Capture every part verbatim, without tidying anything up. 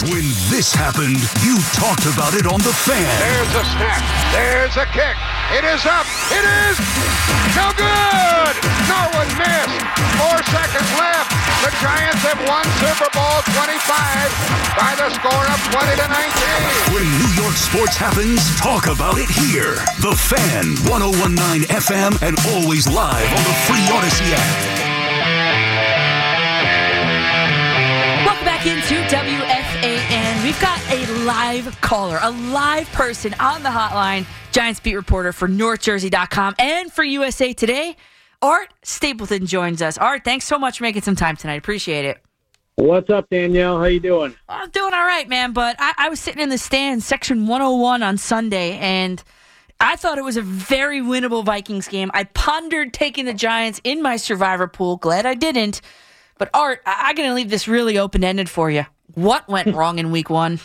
When this happened, you talked about it on The Fan. There's a snap. There's a kick. It is up. It is no good. Norwood missed. Four seconds left. The Giants have won Super Bowl twenty-five by the score of twenty to nineteen. When New York sports happens, talk about it here. The Fan, one oh one point nine F M, and always live on the free Odyssey app. Welcome back into W F A N. We've got a live caller, a live person on the hotline, Giants beat reporter for North Jersey dot com and for U S A Today. Art Stapleton joins us. Art, thanks so much for making some time tonight. Appreciate it. What's up, Danielle? How you doing? I'm doing all right, man, but I, I was sitting in the stands, section one oh one on Sunday, and I thought it was a very winnable Vikings game. I pondered taking the Giants in my survivor pool. Glad I didn't. But, Art, I- I'm going to leave this really open-ended for you. What went wrong in week one?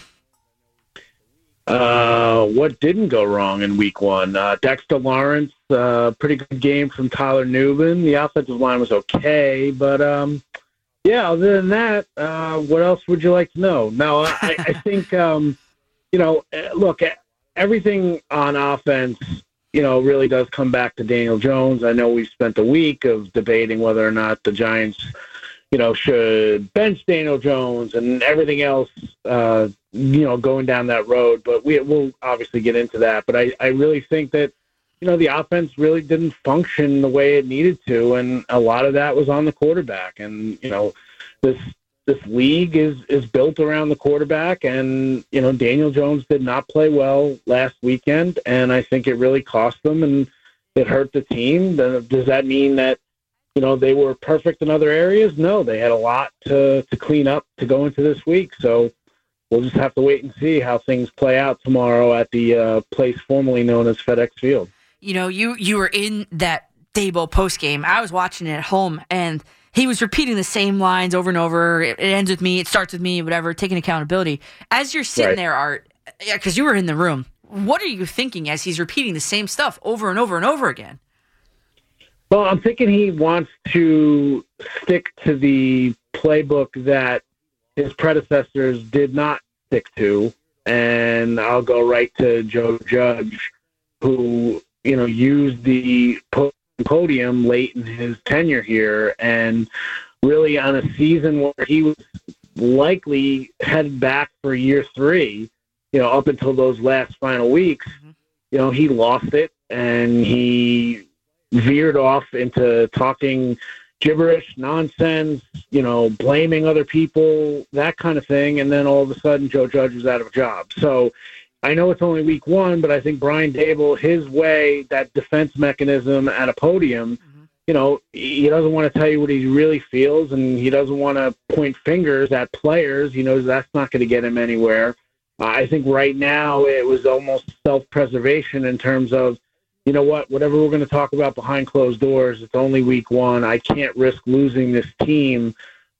Uh, what didn't go wrong in week one? Uh, Dexter Lawrence, uh, pretty good game from Tyler Nubin. The offensive line was okay, but, um, yeah, other than that, uh, what else would you like to know? No, I, I think, um, you know, look, everything on offense, you know, really does come back to Daniel Jones. I know we've spent a week of debating whether or not the Giants – you know, should bench Daniel Jones and everything else, uh, you know, going down that road. But we, we'll obviously get into that. But I, I really think that, you know, the offense really didn't function the way it needed to. And a lot of that was on the quarterback. And, you know, this this league is, is built around the quarterback. And, you know, Daniel Jones did not play well last weekend. And I think it really cost them and it hurt the team. Does that mean that, you know, they were perfect in other areas? No, they had a lot to, to clean up to go into this week. So we'll just have to wait and see how things play out tomorrow at the uh, place formerly known as FedEx Field. You know, you, you were in that Daboll postgame. I was watching it at home, and he was repeating the same lines over and over. It, it ends with me, it starts with me, whatever, taking accountability. As you're sitting Right. there, Art, because you were in the room, what are you thinking as he's repeating the same stuff over and over and over again? Well, I'm thinking he wants to stick to the playbook that his predecessors did not stick to. And I'll go right to Joe Judge, who, you know, used the podium late in his tenure here and really on a season where he was likely headed back for year three, you know, up until those last final weeks, mm-hmm. you know, he lost it and he veered off into talking gibberish, nonsense, you know, blaming other people, that kind of thing. And then all of a sudden, Joe Judge was out of a job. So I know it's only week one, but I think Brian Daboll, his way, that defense mechanism at a podium, mm-hmm. you know, he doesn't want to tell you what he really feels, and he doesn't want to point fingers at players. He knows that's not going to get him anywhere. Uh, I think right now it was almost self-preservation in terms of, you know what, whatever we're going to talk about behind closed doors, it's only week one. I can't risk losing this team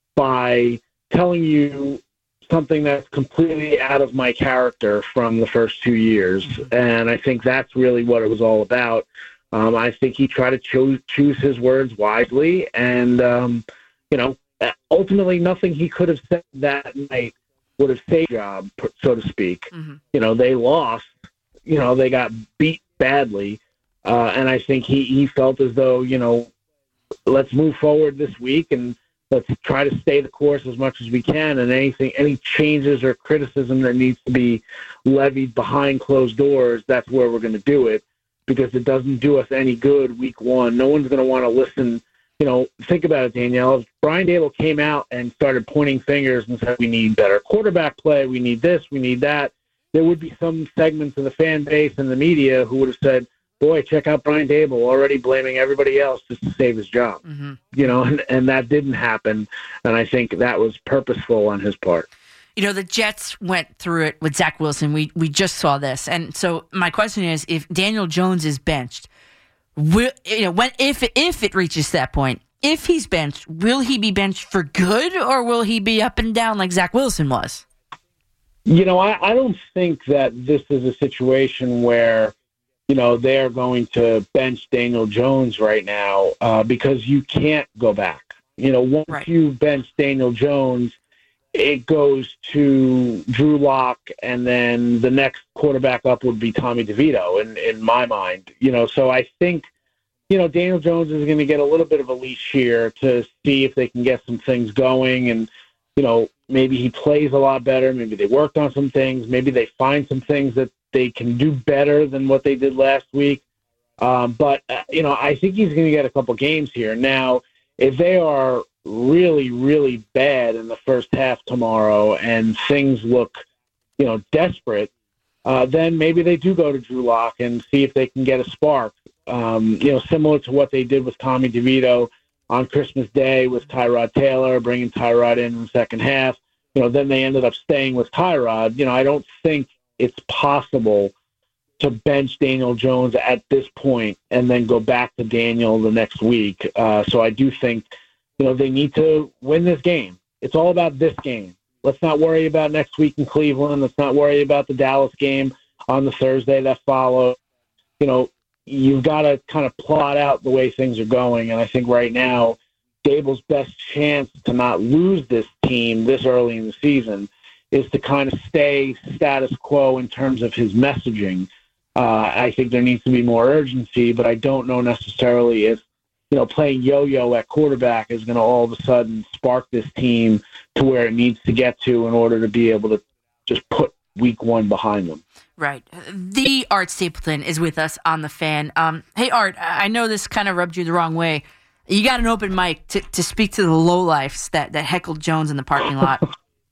by telling you something that's completely out of my character from the first two years. And I think that's really what it was all about. Um, I think he tried to choose, choose his words wisely. And, um, you know, ultimately nothing he could have said that night would have saved the job, so to speak. Mm-hmm. You know, they lost. You know, they got beat badly. Uh, and I think he, he felt as though, you know, let's move forward this week and let's try to stay the course as much as we can. And anything, any changes or criticism that needs to be levied behind closed doors, that's where we're going to do it, because it doesn't do us any good week one. No one's going to want to listen. You know, think about it, Danielle. If Brian Daboll came out and started pointing fingers and said, we need better quarterback play, we need this, we need that, there would be some segments of the fan base and the media who would have said, boy, check out Brian Daboll, already blaming everybody else just to save his job. Mm-hmm. You know, and, and that didn't happen, and I think that was purposeful on his part. You know, the Jets went through it with Zach Wilson. We we just saw this. And so my question is, if Daniel Jones is benched, will, you know, when if if it reaches that point, if he's benched, will he be benched for good, or will he be up and down like Zach Wilson was? You know, I, I don't think that this is a situation where, you know, they're going to bench Daniel Jones right now uh, because you can't go back. You know, once right. you bench Daniel Jones, it goes to Drew Lock, and then the next quarterback up would be Tommy DeVito in, in my mind. You know, so I think, you know, Daniel Jones is going to get a little bit of a leash here to see if they can get some things going. And, you know, maybe he plays a lot better. Maybe they worked on some things. Maybe they find some things that they can do better than what they did last week. Um, but, uh, you know, I think he's going to get a couple games here. Now, if they are really, really bad in the first half tomorrow and things look, you know, desperate, uh, then maybe they do go to Drew Lock and see if they can get a spark. Um, you know, similar to what they did with Tommy DeVito on Christmas Day with Tyrod Taylor, bringing Tyrod in in the second half. You know, then they ended up staying with Tyrod. You know, I don't think it's possible to bench Daniel Jones at this point and then go back to Daniel the next week. Uh, so I do think, you know, they need to win this game. It's all about this game. Let's not worry about next week in Cleveland. Let's not worry about the Dallas game on the Thursday that follows. You know, you've got to kind of plot out the way things are going. And I think right now, Dable's best chance to not lose this team this early in the season is to kind of stay status quo in terms of his messaging. Uh, I think there needs to be more urgency, but I don't know necessarily if, you know, playing yo-yo at quarterback is going to all of a sudden spark this team to where it needs to get to in order to be able to just put week one behind them. Right. The Art Stapleton is with us on The Fan. Um, hey, Art, I know this kind of rubbed you the wrong way. You got an open mic to, to speak to the lowlifes that, that heckled Jones in the parking lot.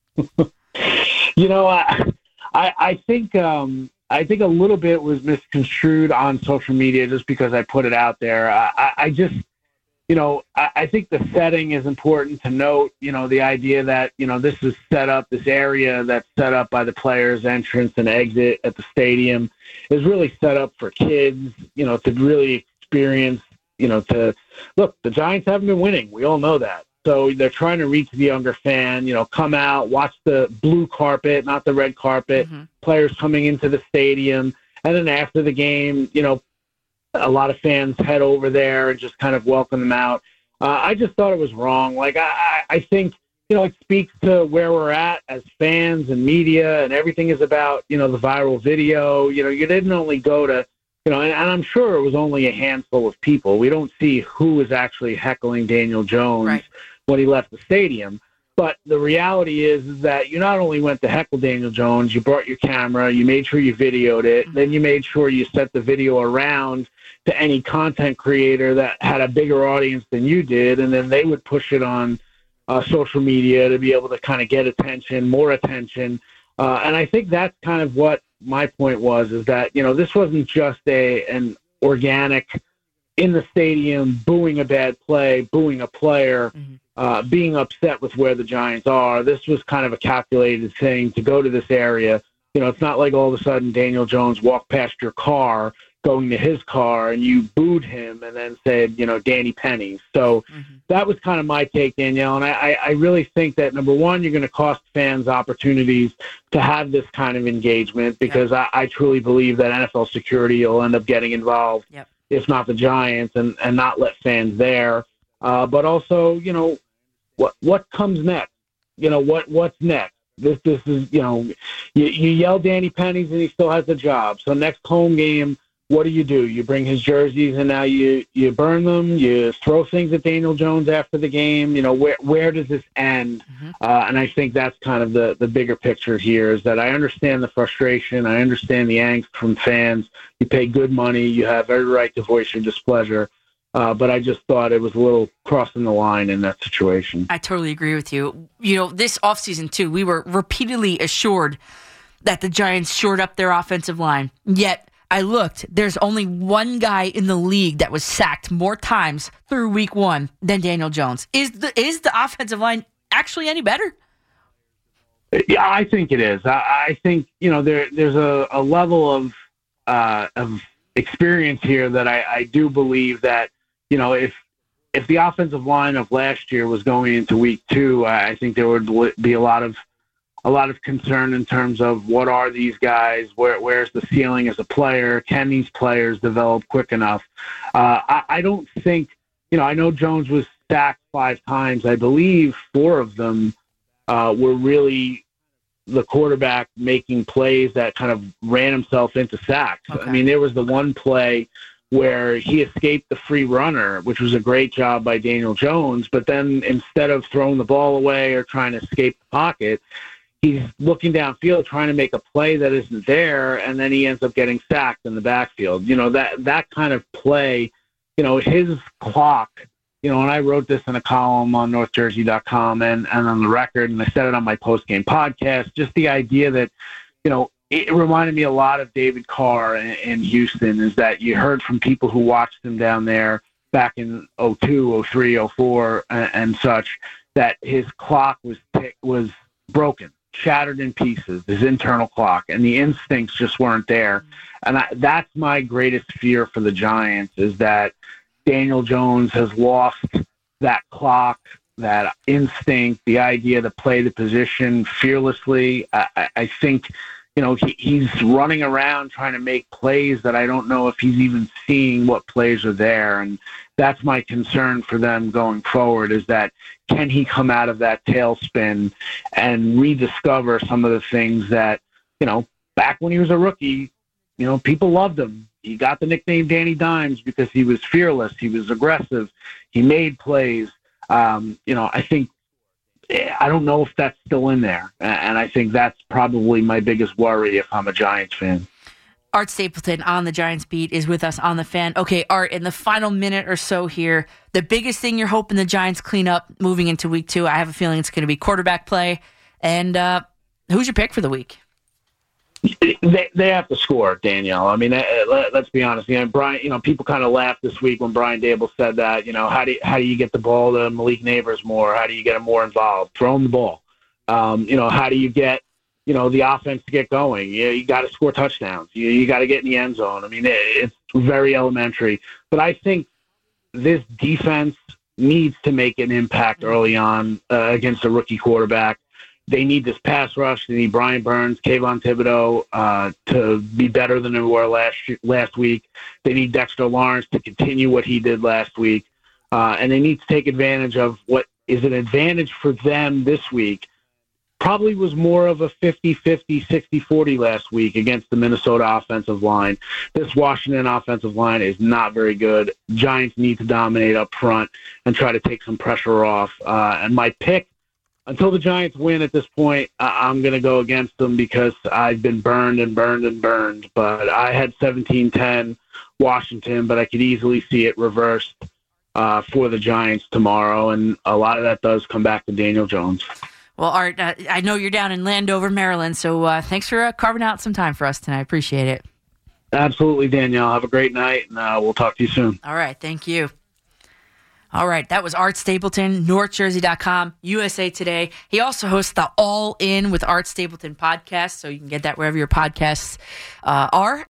You know, I, I, I think um, I think a little bit was misconstrued on social media just because I put it out there. I, I just, you know, I, I think the setting is important to note. You know, the idea that, you know, this is set up, this area that's set up by the players' entrance and exit at the stadium is really set up for kids, you know, to really experience, you know, to look, the Giants haven't been winning. We all know that. So they're trying to reach the younger fan, you know, come out, watch the blue carpet, not the red carpet, mm-hmm. players coming into the stadium. And then after the game, you know, a lot of fans head over there and just kind of welcome them out. Uh, I just thought it was wrong. Like, I, I think, you know, it speaks to where we're at as fans and media, and everything is about, you know, the viral video. You know, you didn't only go to, you know, and, and I'm sure it was only a handful of people. We don't see who was actually heckling Daniel Jones right. when he left the stadium. But the reality is, is that you not only went to heckle Daniel Jones, you brought your camera, you made sure you videoed it, mm-hmm. then you made sure you set the video around to any content creator that had a bigger audience than you did, and then they would push it on uh, social media to be able to kind of get attention, more attention. Uh, and I think that's kind of what my point was, is that, you know, this wasn't just a an organic in the stadium booing a bad play, booing a player, mm-hmm. uh, being upset with where the Giants are. This was kind of a calculated thing to go to this area. You know, it's not like all of a sudden Daniel Jones walked past your car going to his car and you booed him and then said, you know, Danny Pennies. So mm-hmm. that was kind of my take, Danielle. And I, I really think that, number one, you're going to cost fans opportunities to have this kind of engagement, because yep. I, I truly believe that N F L security will end up getting involved, yep. if not the Giants, and, and not let fans there. Uh, but also, you know, what what comes next? You know, what what's next? This this is, you know, you, you yell Danny Pennies and he still has a job. So next home game, what do you do? You bring his jerseys and now you, you burn them. You throw things at Daniel Jones after the game. You know, where where does this end? Mm-hmm. Uh, and I think that's kind of the, the bigger picture here, is that I understand the frustration. I understand the angst from fans. You pay good money. You have every right to voice your displeasure. Uh, but I just thought it was a little crossing the line in that situation. I totally agree with you. You know, this offseason, too, we were repeatedly assured that the Giants shored up their offensive line. Yet, I looked, there's only one guy in the league that was sacked more times through week one than Daniel Jones. Is the is the offensive line actually any better? Yeah, I think it is. I, I think, you know, there there's a, a level of uh, of experience here that I, I do believe that, you know, if if the offensive line of last year was going into week two, I think there would be a lot of a lot of concern in terms of what are these guys, where where's the ceiling as a player, can these players develop quick enough? Uh, I, I don't think, you know, I know Jones was sacked five times. I believe four of them uh, were really the quarterback making plays that kind of ran himself into sacks. Okay. I mean, there was the one play where he escaped the free runner, which was a great job by Daniel Jones, but then instead of throwing the ball away or trying to escape the pocket, he's looking downfield trying to make a play that isn't there, and then he ends up getting sacked in the backfield. You know, that that kind of play, you know, his clock, you know, and I wrote this in a column on north jersey dot com and, and on the record, and I said it on my post-game podcast, just the idea that, you know, it reminded me a lot of David Carr in, in Houston, is that you heard from people who watched him down there back in oh two, oh three, oh four, and, and such, that his clock was was broken, shattered in pieces, his internal clock, and the instincts just weren't there. And I, that's my greatest fear for the Giants, is that Daniel Jones has lost that clock, that instinct, the idea to play the position fearlessly. I, I, I think, you know, he, he's running around trying to make plays that I don't know if he's even seeing what plays are there. And that's my concern for them going forward, is that can he come out of that tailspin and rediscover some of the things that, you know, back when he was a rookie, you know, people loved him. He got the nickname Danny Dimes because he was fearless. He was aggressive. He made plays. Um, you know, I think, I don't know if that's still in there. And I think that's probably my biggest worry if I'm a Giants fan. Art Stapleton on the Giants beat is with us on the Fan. Okay, Art, in the final minute or so here, the biggest thing you're hoping the Giants clean up moving into week two, I have a feeling it's going to be quarterback play. And uh, who's your pick for the week? They they have to score, Danielle. I mean, let's be honest. You know, Brian. You know, people kind of laughed this week when Brian Daboll said that. You know, how do you, how do you get the ball to Malik Neighbors more? How do you get him more involved? Throw him the ball. Um, you know, how do you get you know the offense to get going? You you got to score touchdowns. You you got to get in the end zone. I mean, it, it's very elementary. But I think this defense needs to make an impact early on uh, against a rookie quarterback. They need this pass rush. They need Brian Burns, Kayvon Thibodeau uh, to be better than they were last last week. They need Dexter Lawrence to continue what he did last week. Uh, and they need to take advantage of what is an advantage for them this week. Probably was more of a fifty-fifty, sixty-forty last week against the Minnesota offensive line. This Washington offensive line is not very good. Giants need to dominate up front and try to take some pressure off. Uh, and my pick, until the Giants win at this point, I'm going to go against them because I've been burned and burned and burned. But I had seventeen ten Washington, but I could easily see it reversed uh, for the Giants tomorrow. And a lot of that does come back to Daniel Jones. Well, Art, uh, I know you're down in Landover, Maryland, so uh, thanks for uh, carving out some time for us tonight. I appreciate it. Absolutely, Danielle. Have a great night, and uh, we'll talk to you soon. All right, thank you. All right, that was Art Stapleton, north jersey dot com, U S A Today. He also hosts the All In with Art Stapleton podcast, so you can get that wherever your podcasts uh, are.